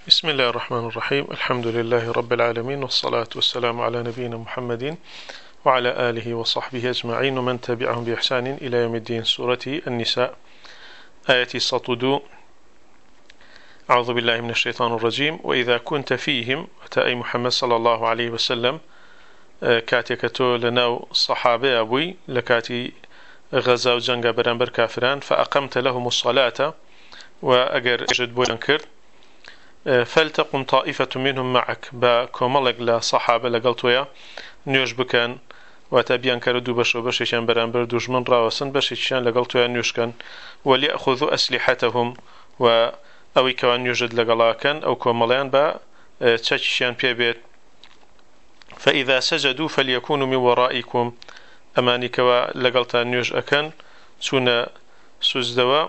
بسم الله الرحمن الرحيم الحمد لله رب العالمين والصلاة والسلام على نبينا محمد وعلى آله وصحبه أجمعين ومن تبعهم بإحسان إلى يوم الدين. سورة النساء آية 102. أعوذ بالله من الشيطان الرجيم. وإذا كنت فيهم أي محمد صلى الله عليه وسلم كاتكتو لناو صحابة أبوي لكاتي غزا وجنغ برانبر كافران فأقمت لهم الصلاة وأجر جد بوينكر فلتقم طائفة منهم معك بكمالك لصحابة لقلتويا نيوش بكان وتبيان كردو بشو بشيشان برانبر دجمن راوسن بشيشان لقلتويا نيوش كان وليأخذوا أسلحتهم أو كوان يوجد لقلاكن أو كماليان با تشيشان بيبيت فإذا سجدوا فليكونوا من ورائكم أماني كوا لقلتا نيوش أكن سونا سوزدوا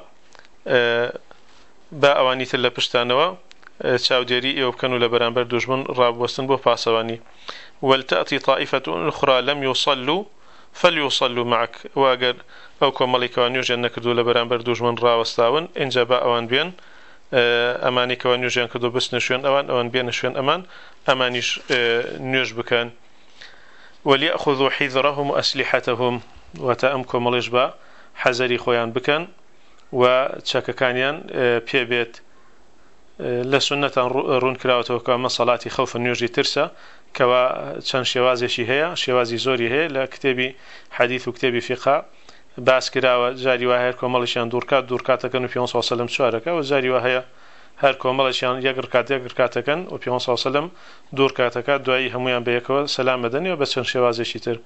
با أواني تلا بشتانوا چاودێری ئێوە بکەن و لە بەرامبەر دوژمن ڕابوەستن بۆ پاسەوانی. ولتأتي طائفة أخرى لم يصلوا فليصلوا معك. واگر أو كمالي كوانيوجيان نكردو لە بەرامبەر دوژمن ڕاوەستاون اینجا با ئەوان بێن ئەمانی کەوانیوژیان کردو بستنە شوێن ئەوان بێنە شوێن ئەمانیش نوێژ بکەن. وليأخذوا حذرهم وأسلحتهم وتا ئەم کۆمەڵیش بە حەزەری خۆیان بکەن و چاکەکانیان پێبێت. لسنة رون كراوته كما صلاة خوف نيوجي ترسا كوا چند شوازشي هيا شوازي زوري هيا لكتابي حديث وكتابي فقه باس كراوة جاري وهي كومالشان دوركات كانوا في صلى الله عليه وسلم شاركة وجاري وهي هر كومالشان يقركات كان وفي صلى الله عليه وسلم دوركات دعي هميان بيكوا سلام مدني وبس چند شوازشي تر.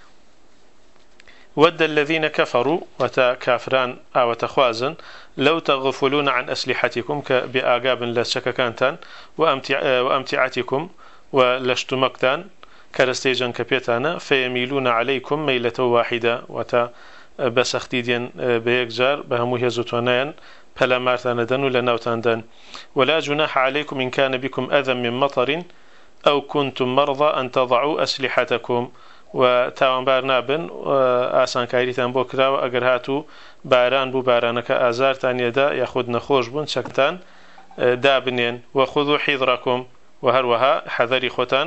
ود الذين كفروا وتا كافران أو تخوازن لو تغفلون عن أسلحتكم بآقاب لشككانتان وأمتعتكم ولشتمكتان كرستيجن كبيتانا فيميلون عليكم ميلة واحدة وتا بسختيدين بيكجار بهموه زتونين فلا مارتان دن ولا نوتان دن. ولا جناح عليكم إن كان بكم أذى من مطر أو كنتم مرضى أن تضعوا أسلحتكم و تاوانبار نابن ئاسان کاریتان بۆ کراوە ئەگەر هاتوو باران بوو بارانەکە ئازارتان یەدا یاخود نەخۆش بوون چەکتان دابنێن. وخذوا حذركم و هەروەها حەذەری خۆتان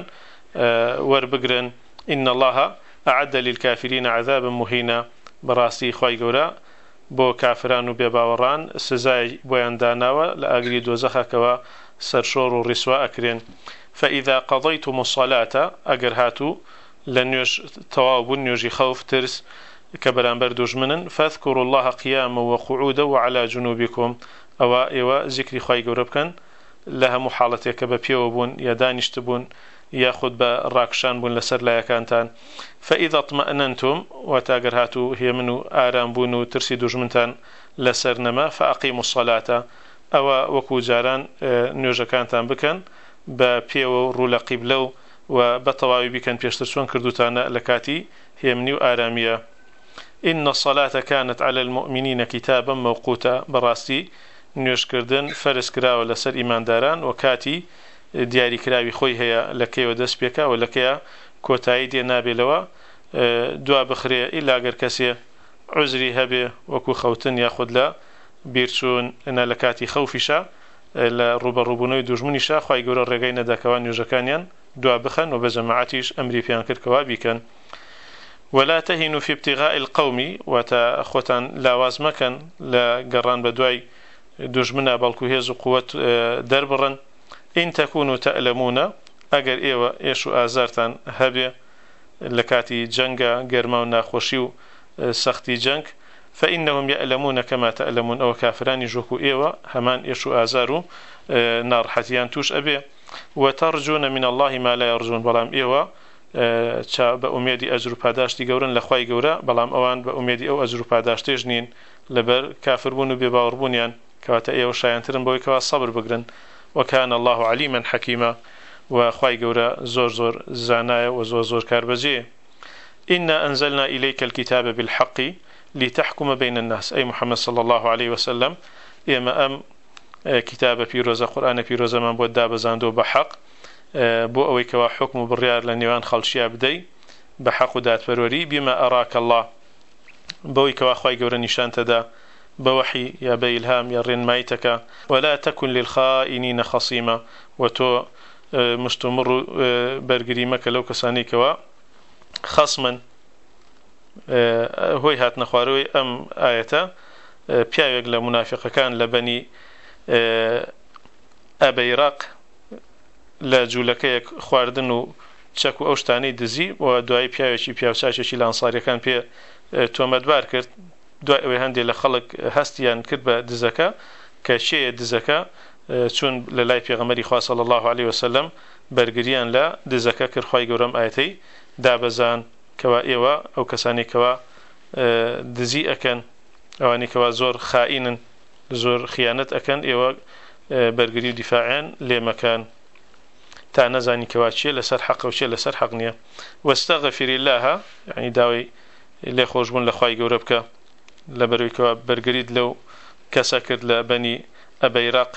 وەربگرن. إن الله أعد للكافرين عذابا مهينا. بەڕاستی خۆی گەورە بۆ کافران و بێباوەڕان سزای بۆیان داناوە لە ئاگری دۆزەخەکەوە سەرشۆڕ و ڕیسوا ئەکرێن. فإذا قضيتم الصلاة ئەگەر هاتوو لنيوش توابون نيوجي خوف ترس كبرانبر دوجمنن فاذكروا الله قياما وقعودا وعلى جنوبكم أو إيوا ذكري خواي قربكن لها محالتك ببيوبون يدانشتبون ياخد براكشان بون لسر لا يكانتان. فإذا اطمأننتم وتاقرهاتو هي منو آرام بونو ترسي دوجمنتان لسر نما فأقيموا الصلاة أو وكو جاران نيوجا كانتان بكن ببيو رولا قبلو و بطواوي بكن بيشترسون كردوتانا لكاتي هي منيو آرامية. إن الصلاة كانت على المؤمنين كتابا موقوتا. براستي نيوش كردن فرس كراو لسر إيمان داران وكاتي دياري كراوي خوي هي لكي ودس بيكا ولكي كوتاي دي نابي لوا دوا بخري إلا أغر كسي عزري هبي وكو خوتن ياخد لا بيرشون إن لكاتي خوفشا لروبروبونوي دوجمنشا خواي قول الرقاين داكوان يوجكانيان دعا بخن وبجماعتيش أمري بيان كركوابيكن. ولا تهنوا في ابتغاء القوم وتأخوتان لا وازمكن لا قران بدوي دجمنا بلكو هيزو قوة دربرن. إن تكونوا تألمون أجر إيوا إيشو آزارتان هبي لكاتي جنگا قرماو ناخوشيو سختي جنگ فإنهم يألمون كما تألمون أو كافران يجوكو إيوا همان إيشو آزارو نار حتيان توش أبي. وترجون من الله ما لا يرجون. بلام إيوا بأميدي أجر پاداشتي قورن لخواي قورا بلام أوان بأميدي أو أجر پاداشتي جنين لبر كافر بونو بباور بونيان كواتا إيوا شاينترن بوي كوا صبر بقرن. وكان الله عليما حكيما. وخواي قورا زور زور زانايا وزور زور كاربجي. إنا أنزلنا إليك الكتاب بالحق لتحكم بين الناس. أي محمد صلى الله عليه وسلم إما كتاب بيروزا قرآن بيروزا من بود دابزاندو بحق بو أوي كوا حكم بالريار لنيوان خلشيا بدي بحق ودات بروري بما أراك الله بوي كوا خواي قورا نشان تدا بوحي يا بإلهام يا رنمايتك ولا تكن للخائنين خصيما وتو مستمر برقريمك لو كسانيكوا خصما هوي هات نخواروي أم آية بياوغ لمنافق كان لبني أبيراق لا جولكيك خواردن و چەکو ئەو شتانەی دزی و دوای پیاوێکی پیاوچاکێکی لە ئەنساریەکان پێ تۆمەتبار کرد دوای ئەوەی هەندێک لە خەڵک هەستیان کرد بە دزەکە کە چێیە دزەکە چون لە لای پێغەمبەری خوا صلی الله علیه وسلم بەرگریان لە دزەکە کرد خوای گەورەم ئاەتەی دابەزان کەوا ئێوە ئەو کەسانی کەوا دزی ئەکەن ئەوانی کەوا زۆر خائینن زۆر خیانەت ئەکەن ئێوە بەرگری و دیفاعیان لێ مەکەن تا نزاني كواتشي لسر حق وشي لسر حق نية واستغفر الله يعني داوي اللي خوشبون لخواي قوربك لبروي كوا برقريد لو كسكر لبني أبيراق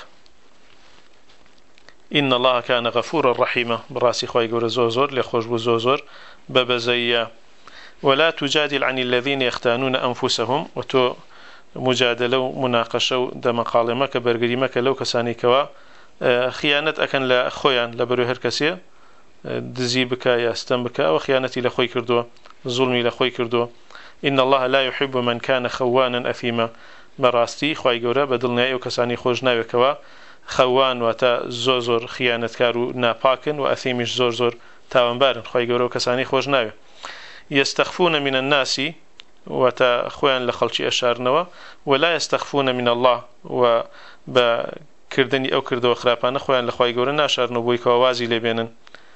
إن الله كان غفورا رحيما براسي خواي قور زوزور لخوشبو زوزور ببزيا ولا تجادل عن الذين يختانون أنفسهم وتو مجادلة مناقشة دم قالمك برقريمك لو كساني كوا خيانت أكن لا خويان لبرو هر كسي دزي بكا يستم بكا وخيانتي لخوي كردو ظلمي لخوي كردو إن الله لا يحب من كان خوانا أثيما براستي خوي جورا بدلنا أو كساني خوجنا وكوا خوان وتا زوزور خيانت كارو ناباكن وأثيمش زور تاوانبارن خوي جورا كساني خوجنا يستخفون من الناس وتا خوان لخلشي أشارنوا ولا يستخفون من الله وب كردني أو كردو خرابان خوان لخواي جورا ناشر نبوي كوازي لبينن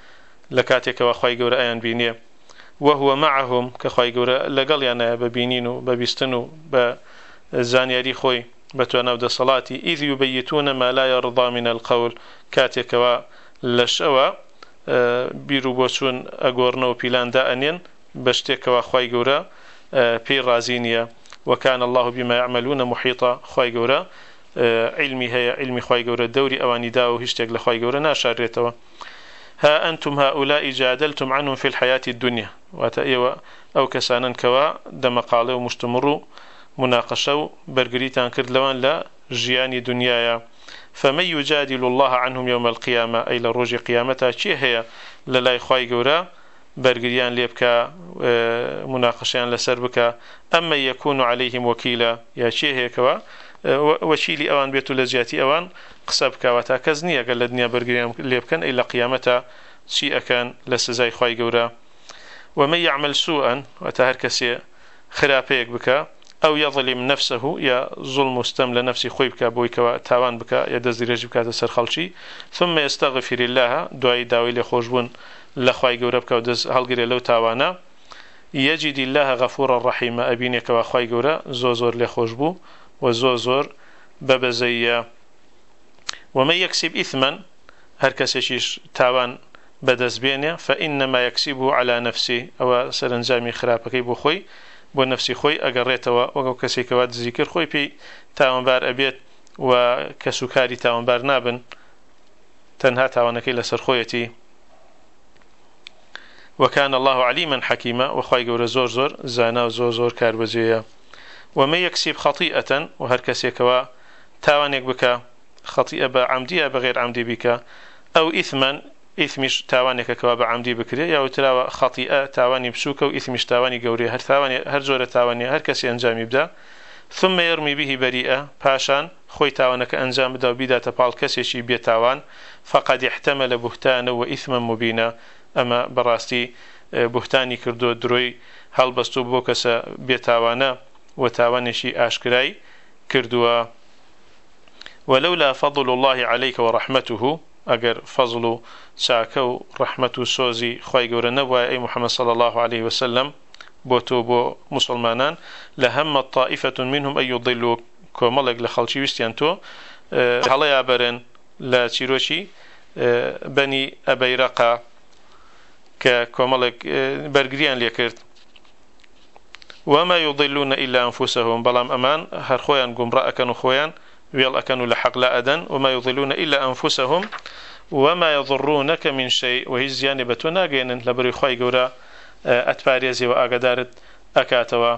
لكاتك وخواي جورا أيان بينيه وهو معهم كخواي جورا لقل يعني ببينينو ببيستنو بزانياري خوي بتوانا ود صلاتي إذ يبيتون ما لا يرضى من القول كاتك ولشوا بيروبوشون أجورنو بيلان دانين بشتك وخواي جورا بي رازينيا وكان الله بما يعملون محيطا خواي جورا علمي هي علمي خواي جورا الدوري أواني داو هشتاق لخواي جورا ناشاريتوا ها أنتم هؤلاء جادلتم عنهم في الحياة الدنيا وتأيوا أو كسانا كوا دم قالوا مستمروا مناقشوا برقريتان كرد لوان لا جياني دنيايا فمن يجادل الله عنهم يوم القيامة أي لروج قيامتها شي هي للاي خواي جورا برقريان ليبكا مناقشان لسربكا أما يكون عليهم وكيلا يا شي هي كوا وشيلي أوان بيتو لزياتي أوان قصبك وتاكزنية قال الدنيا برقريان ليبكن إلا قيامتها شيء كان لسزاي خواي جورا ومن يعمل سوءا وتهركسي خرابيك بك أو يظلم نفسه يا ظلم مستم لنفسي خوي بك بويك وتاوان بك يدزي رجي بك تسر خلشي ثم يستغفر الله دعاء داوي لخوشبون لخواي جورا بك ودز هلقري لو تاوانا يجد الله غفورا رحيما أبينك وخواي جورا زوزور لخوشبو وزوزور ببزيا ومن يكسب إثما هركسيش تاوان بدز بينه فإنما يكسبه على نفسه أو سرنجامي خرابك بخوي بنفسي خوي أقريتوا وكسي كواد ذكر خوي بي تاوان بار أبيت وكسكاري تاوان بار نابن تنها تاوانك إلى سرخويتي وكان الله عليما حكيما وخوي قول زور زانا وزور كاربزيا ومن يكسب خطيئة وهركسي كوا تاوانك بك خطيئة بعمدية بغير عمدي بك أو إثما إثمش تاوانك كوا بعمدي بكري يا وتراوى خطيئة تاواني بسوكة وإثمش تاواني قوري هر زورة تاواني هر كسي أنجام يبدأ ثم يرمي به بريئة باشان خوي تاوانك أنجام بدا وبدا تبال كسيشي بيتاوان فقد احتمل بهتانا وإثما مبينا أما براستي بهتاني كردو دروي هل بستو بوكسا بيتاوانا وتاوانشي آشكراي كردوا ولولا فضل الله عليك ورحمته أجر فضل ساكو رحمة سوزي خواي قورا نبوى أي محمد صلى الله عليه وسلم بوتو بو مسلمانان لهم طائفة منهم أن يضلوا كومالك لخلشي وستيانتو هلا يابرن لا تيروشي بني أبيرقا كومالك برقريان ليكرت وما يضلون إلا أنفسهم بلام أمان هر خويان قمراء كانوا خويان ويل أكنوا لحق لا أدن وما يضلون إلا أنفسهم وما يضرونك من شيء وهي زيانبتنا جين لبري خواي جورا أتباريزي وأقدارت أكاتوا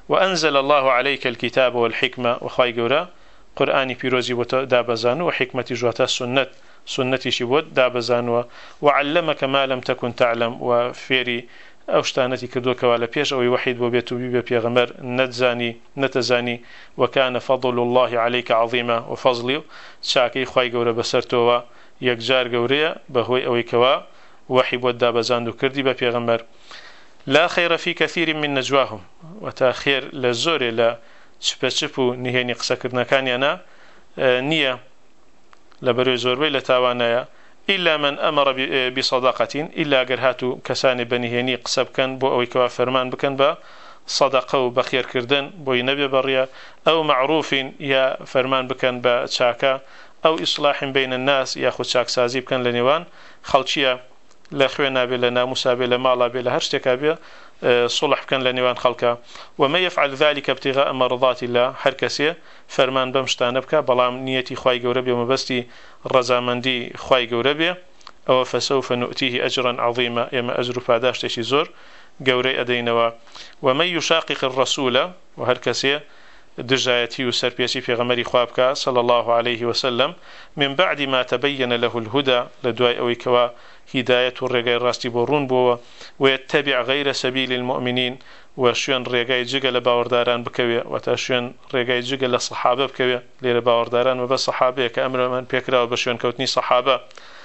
وأنزل الله عليك الكتاب والحكمة وخاي جورا قرآني بيروزي دابزان وحكمة جواتا سنتي شبود دابزان وعلمك ما لم تكن تعلم وفيري أوشتانتي كردوك ولا بيش أو وحيد وبيتو بيبي بيغمر نتزاني وكان فضل الله عليك عظيما وفضلي شاكي خاي جورا بسرتوا يكجار جوريا بهوي أو كوا وحي بود دابزان دو كردي بيغمر لا خير في كثير من نجواهم وتأخير للزور لا شبشبو نهيني قسكرنا كان ينا نية لبروي زوربي لتاوانايا إلا من أمر بصدقة إلا قرهاتو كسان بنهيني قسب كان بو أو كوا فرمان بكن با صدقه وبخير كردن بو نبي بريا أو معروف يا فرمان بكن با تشاكا أو إصلاح بين الناس ياخد شاك سازي بكن لنيوان خلشيا لخوينا بلنا مسابي لمالا بلا هرشتكا بي صلح بكن لنيوان خلقا وما يفعل ذلك ابتغاء مرضات الله هركسي فرمان بمشتان بكا بلام نيتي خواي قوربي ومبستي رزامندي خواي قوربي أو فسوف نؤتيه أجرا عظيما يما أجر فاداش تشي زور قوري أدينوا ومن يشاقق الرسول وهركسي دجايتي وسربيتي في غمري خوابك صلى الله عليه وسلم من بعد ما تبين له الهدى لدواء أويكوا هداية الرقاء الراستي بورون بوا ويتبع غير سبيل المؤمنين وشون رقاء جيغل باورداران بكوية وتشون رقاء جيغل صحابة بكوية لير باورداران وبس صحابة كأمر من بيكرا وبشون كوتني صحابة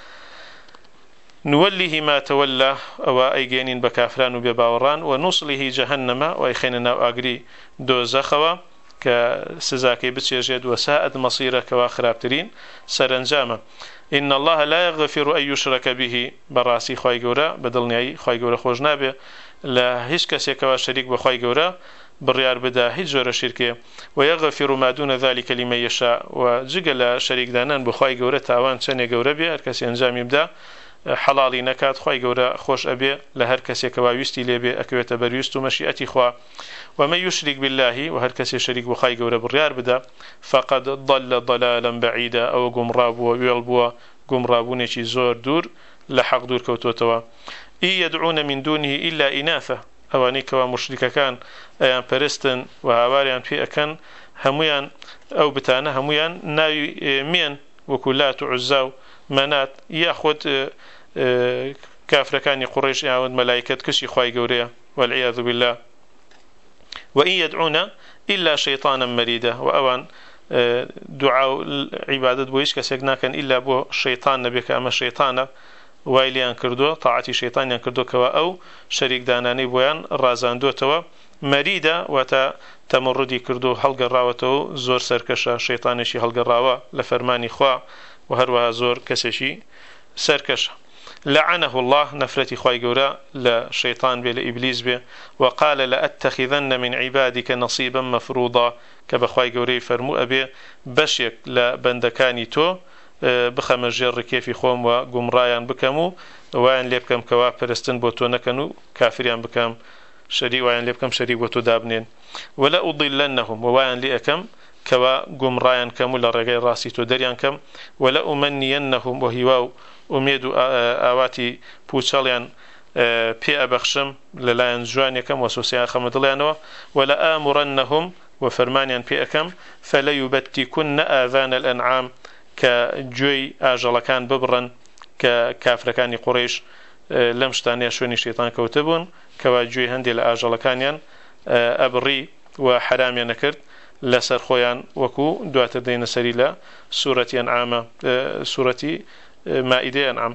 نوله ما تولى أو أيجين بكافران وبباوران ونصله جهنم ويخيننا وأجري دوزخوا كسزاكي بتشيجد وساءت مصيرك وآخرابترين سرنجامة إن الله لا يغفر أن يشرك به براسي خواي جورا بدلني خواي جورا خوجنابه لا هيش كسيكوا شريك بخواي جورا بريار بدا هيج جورا شركه ويغفر ما دون ذلك لمن يشاء وجقل شريك دانان بخواي جورا تاوان شني جورا به هركسي انجام يبدا حلالي نكات خواي جورا خوش أبي لهر كسيكوا يستي لبي أكويت بريست مشيئتي خوا ومن يشرك بالله وهركسي شريك بخواي جورا بريار بدا فقد ضل ضلالا بعيدا أو قمراب ويلبوا قمرابونيشي زور دور لحق دور كوتوتوا إن يدعون من دونه إلا إناثا أوانيك ومشرك كان أيان برستن وهواريان في أكن هميان أو بتانا هميان ناوي مين وكلات عزاو منات ياخد كافر كان قريش يعود ملائكة كشي خواي جوريا والعياذ بالله وإن يدعون إلا شيطانا مريدا وأوان دعاء عبادة بويش كسيقنا كان إلا بو شيطان نبيك أما شيطانا وايليان كردو طاعتي شيطان ينكردو كوا أو شريك داناني بويان رازان دو توا مريدا وتا تمردي كردو حلق الراوتو زور سركشا شيطانشي حلق الراوة لفرماني خوا وهروها زور كسشي سركشا لعنه الله نفرتي خواي جورا لشيطان بي لإبليس بي وقال لأتخذن من عبادك نصيبا مفروضا كبخواي جوري فرمو أبي بشيك لبندكاني تو بخم جر كيفي خوم وقمرايان بكمو وين ليبكم كوا برستن بوتو نكنو كافريان بكم شري وين ليبكم شري بوتو دابنين ولا أضلنهم وين ليكم كوا قمرايان كمو لرجاي راسي تو دريان كم ولا أمنينهم وهواو أميدو آواتي بوشاليان بي أبخشم للاين جواني كم وسوسيان خمدليانو ولا آمرنهم وفرمانيان بي أكم فلا يبتكن آذان الأنعام كجوي آجلكان ببرن ككافركاني قريش لمشتاني شوني شيطان كوتبون كواجوي هندي لآجلكانيان أبري وحرامي نكرت لسر خويان وكو دواتر دين سريلا سورة أنعام سورة مائدة أنعام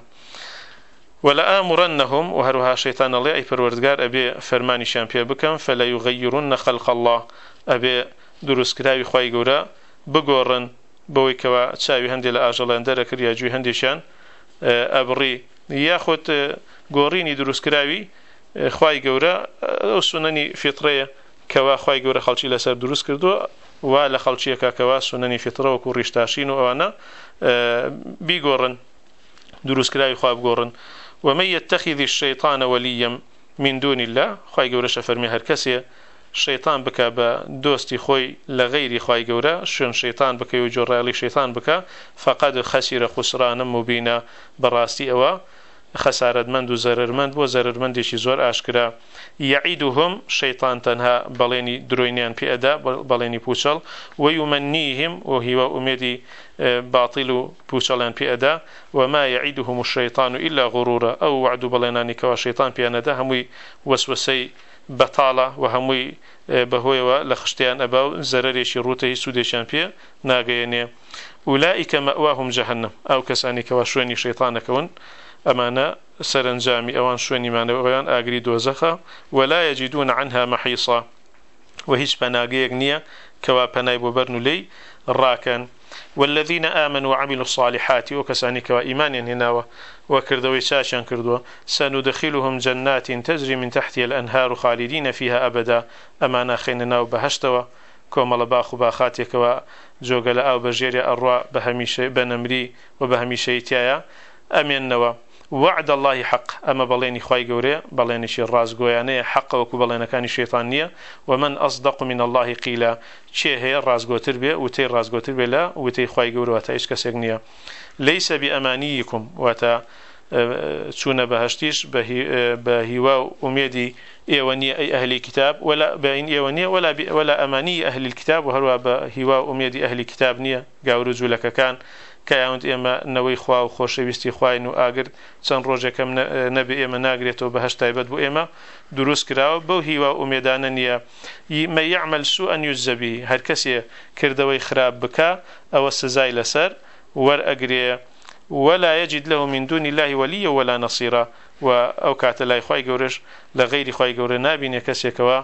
ولا آمرنهم وهروها شيطان الله أي پروردگار أبي فرماني شامبيا بكم فلا يغيرن خلق الله أبي دروس كتابي خواي قورا بقورن بوي كوا تساوي هندي لآجلان دركر ياجوي هنديشان أبري ياخد قوريني دروس كتابي خواي قورا أو سنني فطرية كوا خواي قورا خلشي لسر دروس كردو ولا خلشي كوا سنني فطرة وكو ريشتاشين وأنا بيقورن دروس كتابي خواي بقورن ومن يتخذ الشيطان وليا من دون الله خواي قورا شفرمي هركسي شيطان بك بدوستي خوي لغير خواي قورا شون شيطان بك يجر لي شيطان بك فقد خسر خسرانا مبينا براستي أوا خسارەتمەند و زەرەرمەند بۆ زەرەرمەندێکی زۆر ئاشکرا یعیدهم شەیطان تەنها بەڵێنی درۆینیان پێئەدا بەڵێنی پوچەڵ وەیومەنیهم و هیوا ئومێدی باطیل و پوچەڵیان پێئەدا وما یعیدهم الشەیطان إلا غرورا ئەو وعد و بەڵێنانی کەوا شەیطان پێیانەدا هەمووی وەسوەسەی بەتاڵە و هەمووی بەهۆیەوە لە خشتیان ئەبا و زەرەرێکی ڕوتە هیچ سوودێکیان پێ ناگەیەنێ أولئك مأواهم جهنم أو كساني كواشوني شيطانكون أمانة سرنجامي أوان شوني مانوان أجري دوزخا ولا يجدون عنها محيصا وهيش بناقيق نية كوا بناي ببرنو لي راكن والذين آمنوا وعملوا الصالحات وكساني كوا إيمان هنا وكردوا شاشا كردوا سندخلهم جنات تجري من تحتها الأنهار خالدين فيها أبدا أمانة خيننا وبهشتوا كومل باخو باخاتك وجوغل أو بجيري أرواء بهميشي بنمري وبهميشي تايا أمينوا وعد الله حق أما بليني خواي قوري بليني شي الراس قوياني حق وكو بلينا كان شيطانية ومن أصدق من الله قيلا شي هي الراس قو تربية وتي الراس قو تربية لا وتي خواي قوري واتا إيش كسيقنية ليس بأمانيكم واتا تشون بهشتيش بهوا أميدي إيوانية أي أهل الكتاب ولا بين إيوانية ولا أماني أهل الكتاب وهروا بهوا أميدي أهل الكتاب نية قاورزو لك كان كياوند إما نوي خوا وخوش بيستي خواين وآجر سن روجا كم نبي إما ناقريته بهش تايبد بو إما دروس كراو بو هوا أميدانا نية ما يعمل سوءا يجزى به هر كسي كردوي خراب بكا أو السزاي لسر ور أجري ولا يجد له من دون الله وليا ولا نصيرا وأو كاتلا خواي جورش لغير خواي جور نابين كسي كوا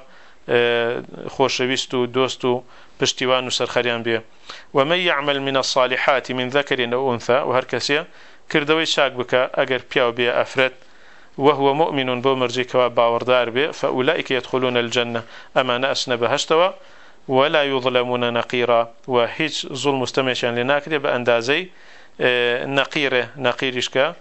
خوش بيستو دوستو بشتوان وسرخريان به ومن يعمل من الصالحات من ذكر أو أنثى وهركسيا كردوي شاك بك أجر بياو بيا أفرد وهو مؤمن بومرجي كوا باوردار به فأولئك يدخلون الجنة أما نأسنا بهشتوا ولا يظلمون نقيرا وهيج ظلم مستمعشان لناكري بأندازي نقيرشكا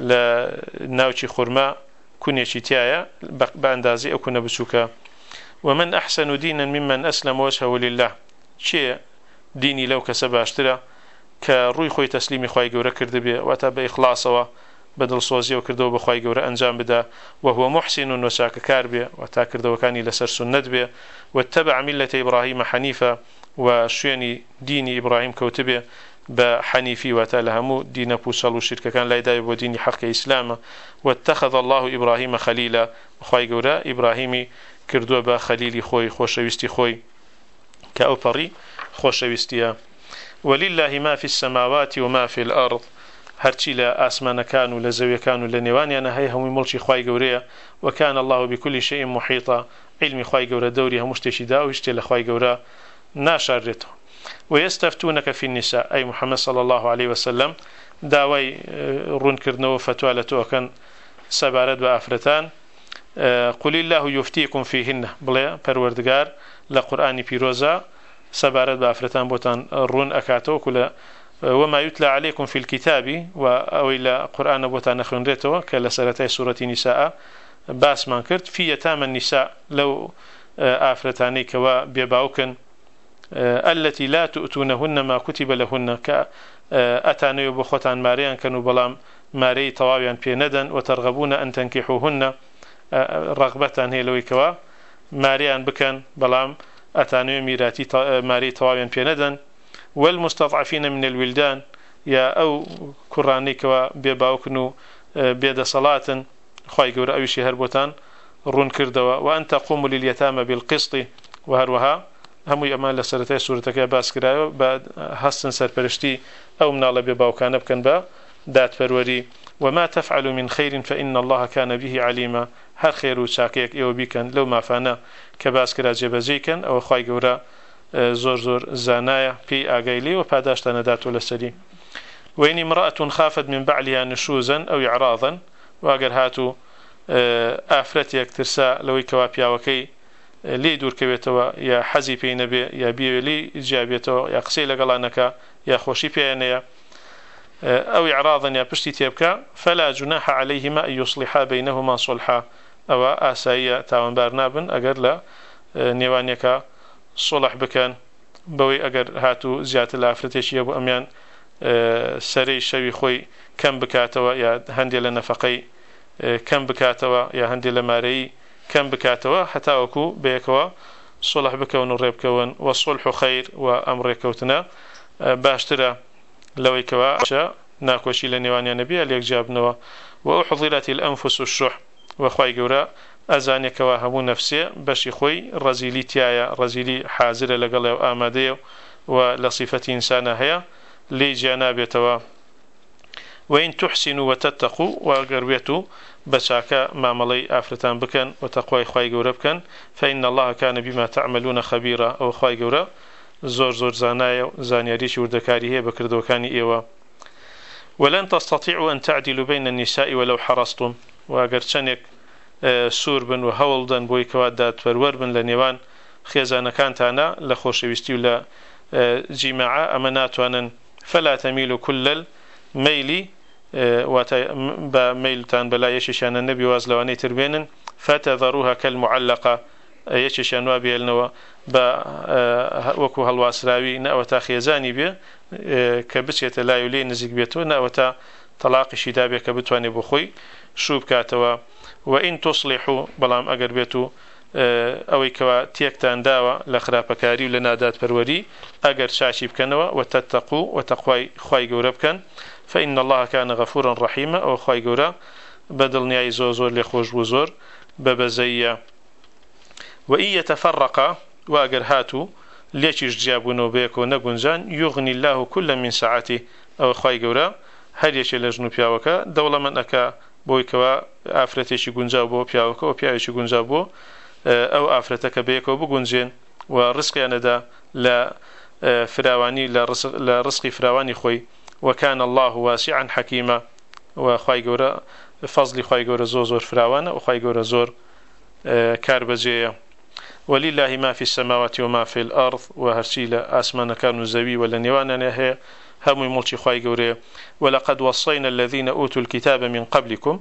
لناوشي خرما كونيشي تيايا بأندازي أو كنا بسوكا ومن أحسن دينا ممن أسلم وجهه لله شيء ديني لو كسبا اشترى كروي خوي تسليمي خوي جورا كرد بي واتا بإخلاصه بدل صوزي وكردو بخوي جورا أنجام بدا وهو محسن وساك كاربي واتا كردو كاني لسر سنة بي واتبع ملة إبراهيم حنيفة وشيني ديني إبراهيم كوتبي بحنيفي واتا لهمو دين بوصل وشركة كان لا يدايب وديني حق إسلام واتخذ الله إبراهيم خليلا خوي جورا إبراهيمي كردو با خليلي خوي خوشويستي خوي كأوبري خوشويستيا ولله ما في السماوات وما في الأرض هرشي لا أسمان كانوا لزوي كانوا لنواني أنا هي هم ملشي خواي جوريا وكان الله بكل شيء محيطا علمي خواي جورا دوري هم مشتشدا ويشتي لخواي جورا ناشرته ويستفتونك في النساء أي محمد صلى الله عليه وسلم داوي رون كرنو فتوى لتوكن سبارد بأفرتان قل الله يفتيكم فيهن بلا پروردگار لقرآن بيروزا سبارد بأفرتان بوتان رون أكاتو كلا وما يتلى عليكم في الكتاب أو إلى قرآن بوتان خنريتو كلا سرتي سورة نساء باس من كرت في يتامى النساء لو أفرتاني كوا بيباوكن التي لا تؤتونهن ما كتب لهن كأتاني بخوتان ماريان كانوا بلام ماري طوابيان بيندن وترغبون أن تنكحوهن رغبة هي لوي كوا ماريان بكن بلام أتاني ميراتي ماري طوابيان بيندن والمستضعفين من الولدان يا أو كراني كوا بيباوكنو بيد صلاة خواي قور أوي شهر بوتان رون كردوا وأن تقوموا لليتامى بالقسط وهروها هم يأمان لسرتي سورتك باس كرايو بعد حسن سرپرشتي أو من الله بباوكان بكن با دات فروري وما تفعل من خير فإن الله كان به عليما هر خير وشاكيك إيو بيكن لو ما فانا كباس كرا جبزيكن أو خواي قورا زور زانايا في آقايلي وباداشتنا داتو لسري وإن امرأة خافت من بعلها نشوزا أو إعراضا وأقر هاتو آفرتيك ترسا لوي كوابيا وكي لي دور كويتوا يا حزي بينبي يا بيولي جابيتوا يا قسي لقلانك يا خوشي بيانيا أو إعراضا يا بشتي تيبكا فلا جناح عليهما أن يصلحا بينهما صلحا أو آسايا تاوان بارنابن أقر لا نيوانيكا صلح بكان بوي أقر هاتو زيادة الافرتيش يبو أميان سري شوي خوي كم بكاتوا يا هندي لنفقي كم بكاتوا يا هندي لماري كم بكاتوا حتى وكو بيكوا صلح بكون الريب كون والصلح خير وأمر كوتنا باشترى لو يكوا ناكوشي لنيوان نبي عليك جابنوا وأحضرت الأنفس الشح وخواي جورا أزاني كوا همو نفسي باش خوي رزيلي تيايا رزيلي حاضر لقل آماديو ولصفة إنسان هي لجنابتوا وإن تحسنوا وتتقوا وقربيتوا بشاكا معملي آفرتان بكن وتقوى خواي جورا بكن فإن الله كان بما تعملون خبيرا أو خواي جورا زور زانايا زانياريش وردكاري هي بكردوكاني إيوا ولن تستطيعوا أن تعدلوا بين النساء ولو حرصتم وأقرشنك سور بن وهولدن بوي كوادات فرور بن لنيوان خيزانا كانت أنا لخوشويستي ولا جماعة أمناتوانا فلا تميلوا كل الميل بميلتان بلا يشيشان النبي وازلواني تربين فتذروها كالمعلقة يشيشان وابيلنوا وكو هالواسراوي نأوتا خيزاني بي كبسيت لا يلي نزيق بيتو نأوتا طلاق شدابي كبتواني بخوي شوب كاتوا وإن تصلحوا بلام أجر بيتو أوي كوا تيكتان داوا لخرابكاري ولنادات بروري أجر شاشي بكنوا وتتقوا وتقوي خواي جورا بكن فإن الله كان غفورا رحيما أو خواي جورا بدل نياي زوزور لخوش بوزور ببزية وإن يتفرقا وأجر هاتو ليش جابونو بيكو نجنزان يغني الله كل من ساعته أو خواي جورا هل يشي لجنو بياوكا دولة من أكا بويكوا ئافرەتێکی گونجاو بۆ پیاوەکە و پیاوێکی گونجاو بۆ ئەو ئافرەتەکە بەیەکەوە بگونجێن و ڕزقیانەدا لە فراوانی لە ڕزقی فراوانی خۆی وكان الله واسعا حكيما وخواي گەورە فەزلی خوای گەورە زۆر فراوانە و خوای گەورە زۆر کاربەجێیە ولله ما في السماوات وما في الأرض وهرشي لأسمان كانوا زوي ولا نيوانا هي هم ملشي خواي گەورەیە ولقد وصينا الذين أوتوا الكتاب من قبلكم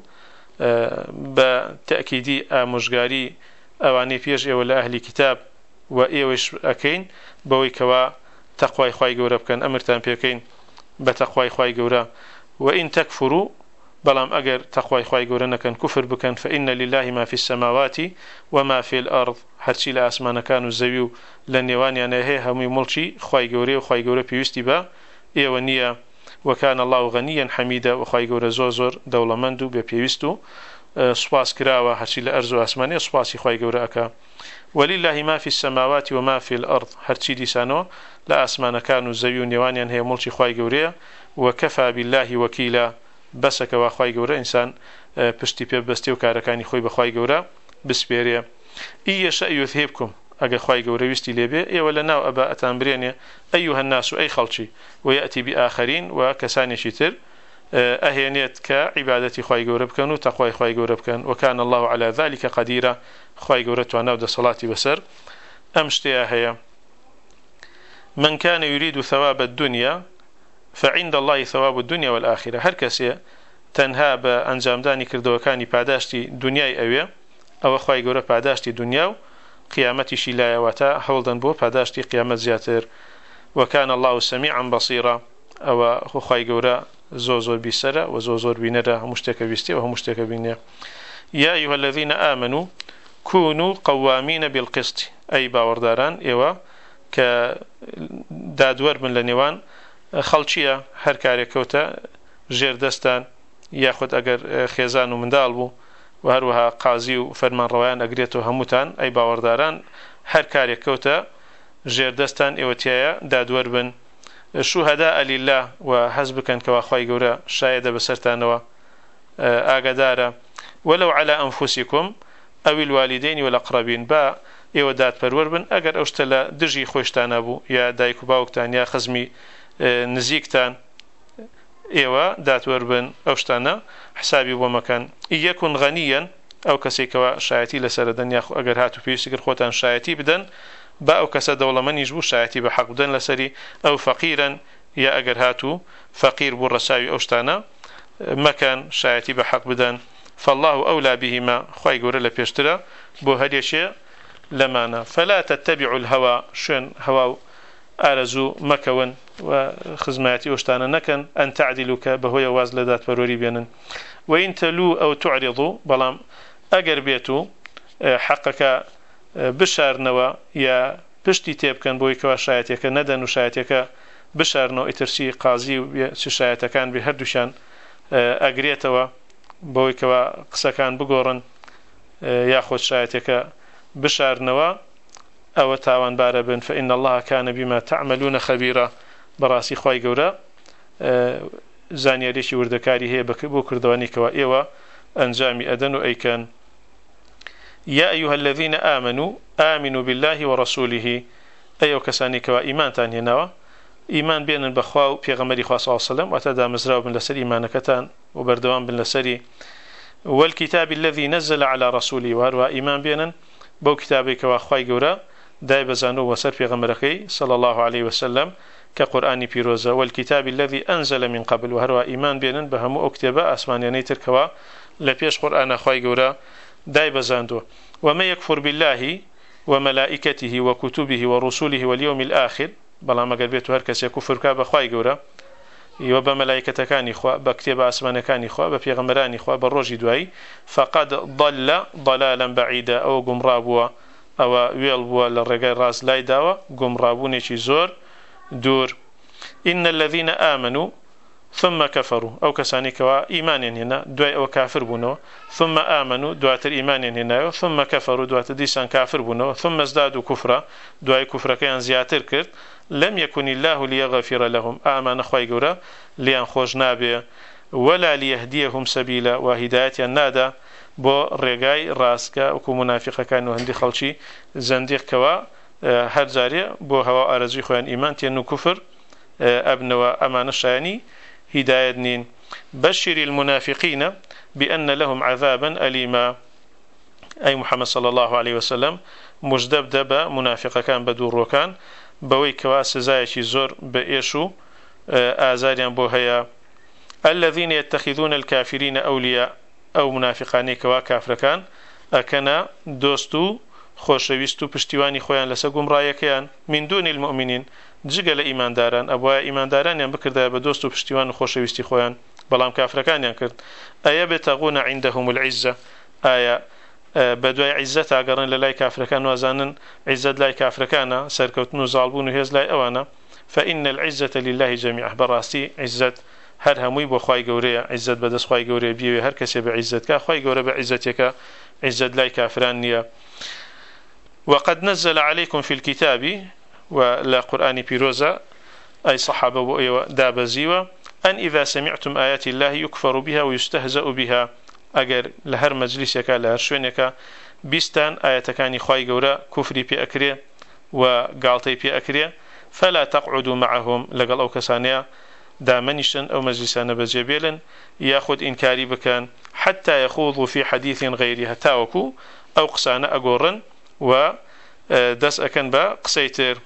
بتأكيد مشغاري أواني بيج ولا أهل كتاب وإيوش أكين بويكوا تقوى خواي گەورە بكن أمرتان بيكين بتقوى خواي گەورە وإن تكفروا بلام أجر تقوى خواي گەورە نكن كفر بكن فإن لله ما في السماوات وما في الأرض هرشي لأسمان كانوا زوي لنيوان يعني هي هم ملشي خواي گەورە وخواي گەورە بيوستي با إيوانيا وكان الله غنيا حميدا وخواي گەورە زۆر دەوڵەمەند و بێپێویست و سواس کراوە هەرچی لە ئەرز و ئاسمانیە سواسی خواي گەورە ئەکا ولله ما في السماوات وما في الأرض هرچی دیسانەوە لە ئاسمانەکان و زەوی و نێوانیان هەیە مڵکی خواي گەورەیە وكفى بالله وكيلا بەسەکەوە خواي گەورە ئینسان پشتی پێ بەستێ و کارەکانی خۆی بە خواي گەورە بسپێرێ إن يشأ يذهبكم أجا خواي گەورە ویستی لێبێ ئێوە لەناو ئەبا ئەتان برێنێ أيها الناس أي خەڵکی ويأتي بآخرين وكسانێکی تر أهينيت كعبادة خواي گەورە بکەن و تەقوای خواي گەورە بکەن وكان الله على ذلك قديرا خواي گەورە تواناو دەسەڵاتی بەسەر ئەم شتەیە هەیە من كان يريد ثواب الدنيا فعند الله ثواب الدنيا والآخرة هر کەسێ تەنها بە ئەنجامدانی کردەوەکانی پاداشتی دنیای ئەوێ ئەوە خواي گەورە پاداشتی دنیا و قيامتي لا وتا هولدن بو پاداشتی قیامت زیاتر وكان الله سميعا بصيرا او خواي گەورە زۆر بیسەرە و زۆر بینەرە هەموو شتێکە بیستێ و هەموو شتێکە بینێ يا أيها الذين آمنوا كونوا قوامين بالقسط أي باورداران إيوا كدادور من لنيوان خەڵکیە هەر کارێکەوتە ژێردەستان یاخود ئەگەر خێزان و منداڵ بوو و هەروەها قازی و فەرمانڕەوایان ئەگرێتەوە هەمووتان ئەی باوەڕداران هەر کارێک کەوتە ژێردەستان ئێوەتیایە دادوەر بن شوهەداء لله و حەز بکەن کەوا خوای گەورە شایەدە بەسەرتانەوە ئاگادارە ولو على أنفسكم أو الوالدين والأقربين با ئێوە دادپەروەر بن ئەگەر ئەو شتە لە دژی خۆشتانە بوو یا دایک و باوکتان یا خزمی نزیکتان ئێوە دادوەر بن ئەو شتانە حسابی بۆ مەکەن یەکون غەنیەن ئەو کەسێکەوە شایەتی لەسەردەن یا ئەگەر هاتو پێویستی کرد خۆتان شایەتی بدەن با ئەو کەسە دەوڵەمەندیش بوو شایەتی بە حەق بدەن لەسەری ئەو فەقیرن یا ئەگەر هاتو فەقیر بوو ڕەساوی ئەو شتانە مەکەن شایەتی بە حەق بدەن فالله أولى بهما خوای گەورە لە پێشترە بۆ هەریەکێ لەمانە فلا تتبعوا الهوى شوێن هەوا و ئارەزوو مەکەون و خزمەتی ئەوشتانە نەکەن ئەن تعدیلوا کە بەهۆی واز لە دادپەروەری بێنن وئین تەلوو ئەو تعرضوا بەڵام ئەگەر بێت و حەقەکە بشارنەوە یا پشتی تێبکەن بۆی کەوا شایەتەکە نەدەن و شایەتەکە بشارنەوە ئیترسی قازی و شایەتەکان بێ هەردووشان ئەگرێتەوە بۆی کەوا قسەکان بگۆڕن یاخۆت شایەتەکە بشارنەوە ئەوە تاوانبارە بن فإن الله كان بما تعملون خبيرا بەڕاستی خوای گەورە زانیاریی وردەکاری هەیە بۆ کردوانی کەوا ئێوە ئەنجامی ئەدەن و ئەیکەن يا أيها الذين آمنوا بالله ورسوله أيها كساني كوا إيمان تانيناوا إيمان بين بخوا وبيغمري خوا صلى الله عليه وسلم وتدا مزراو بن لسري إيمانكتان وبردوان بن لسري والكتاب الذي نزل على رسوله وهروا إيمان بينن بو كتابي كوا خواي جورا داي بزانو وسر بيغمركي صلى الله عليه وسلم كقرآن بيروزا والكتاب الذي أنزل من قبل وهروا إيمان بينن بهمو أكتبا أسمانياني تركوا لبيش قرآن خواي جورا داي بزاندو وما يكفر بالله وملائكته وكتبه ورسله واليوم الآخر بلا ما قلبيته هركس يكفر كاب خواي جورا وبملائكة كان إخوة بكتب أسمان كان إخوة ببيغمران إخوة بالروج دواي فقد ضل ضلالا بعيدا أو قمرابوا أو ويلبوا للرجال راس لا يداوا قمرابوني زور دور إن الذين آمنوا ثم كفروا أو كساني كوا إيمان هنا دواء أو كافر بنو ثم آمنوا دواء الإيمان هنا ثم كفروا دواء ديسان كافر بنو ثم ازدادوا كفرا دواء كفر كان زياتر كرت لم يكن الله ليغفر لهم آمان أخوي جورا ليان خوش نابي ولا ليهديهم سبيلا وهداية النادى بو رجاي راسكا وكو منافقة كانوا هندي خلشي زنديق كوا هر زاري بو هوا أرزي خوان إيمان تينو كفر أبنوا أمان الشاني هداية نين بشر المنافقين بأن لهم عذابا أليما أي محمد صلى الله عليه وسلم مجدب منافق كان بدور وكان بوي كواس زايشي زور بإيشو آزاريان بوهيا الذين يتخذون الكافرين أولياء أو منافقاني كوا كافر كان أكنا دوستو خوشويستو پشتیوانی خویان لسا گمڕایەکەیان من دون المؤمنين جگە لە ئیمانداران ئەوە ئیماندارانیان بکردە بە دۆست و پشتیوان و خۆشەویستی خۆیان بەڵام کافرەکانیان کرد ئەیە بێتەغون عندهم العزة ئایا بەدوای عیزەت ئاگەڕن لە لای کافرەکان وازانن عیزەت لای کافرەکانە سەرکەوتن و زاڵبوون و هێز لای ئەوانە فإن العزة لله جميعا بەڕاستی عیزەت هەر هەمووی بۆ خوای گەورەیە عیزەت بەدەست خوای گەورەیە بیەوێ هەر کەسێ بە عیزەت کا خوای گەورە بە عیزەتێکە عیزەت لای کافران نییە وقد نزل عليكم في الكتاب ولا قرآن بيروزا أي صحابة دابزيوة أن إذا سمعتم آيات الله يكفر بها ويستهزأ بها أجر لهر مجلسك لهر شوينك بيستان آياتكاني خواي قورا كفري بي أكري وقالتي بي أكري فلا تقعدوا معهم لقل أو كسانيا دامنشن أو مجلسان بجبيلا ياخد إنكاري بكان حتى يخوضوا في حديث غيرها تاوكو أو قسانا أقورن و دەست ئەکەن بە قسەی تر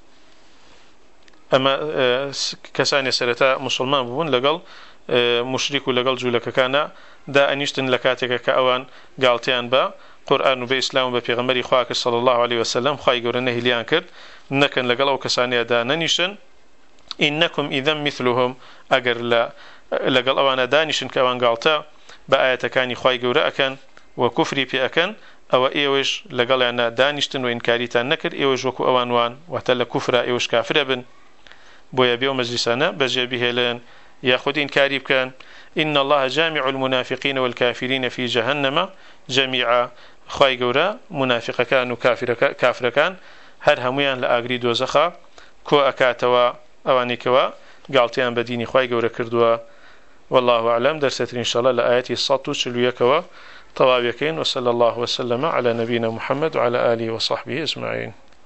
ئەمە کەسانی سەرەتا مسلمان بوون لەگەڵ مشریک و لەگەڵ جوولەکەکانە دا ئەنیشتن لە کاتێکە کە ئەوان گاڵتیان بە قورئان و بە ئیسلام و بە پێغەمبەری خوا کرد صلی الله عليه وسلم خوای گەورە نەهیلیان کرد نەکەن لەگەڵ ئەو کەسانیەدا نەنیشن ئینەکم ئیدەن مثلهم ئەگەر لەگەڵ ئەوانە دانیشن کە ئەوان گاڵتە بە ئاەتەکانی خوای گەورە ئەکەن و کوفری پێ ئەکەن ئەوە ئێوەش لەگەڵیانە دانیشتن و ئینکاریتان نەکرد ئێوەش وەکو ئەوان وان واتە لە کوفرە ئێوەش کافرە بن بۆیە بێ و مەجلیسانە بەجێ بهێڵن یاخود ئینکاری بکەن إن الله جامع المنافقين والكافرين في جهنم جميعا خوای گەورە منافقەکان و کافرەکان هەر هەمویان لە ئاگری دۆزەخە کۆ ئەکاتەوە ئەوانێکەوە گاڵتیان بە دینی خوای گەورە کردووە والله أعلم درستر إن شاء الله لآياتي 141 طوابيكين وصلى الله وسلم على نبينا محمد وعلى آله وصحبه أجمعين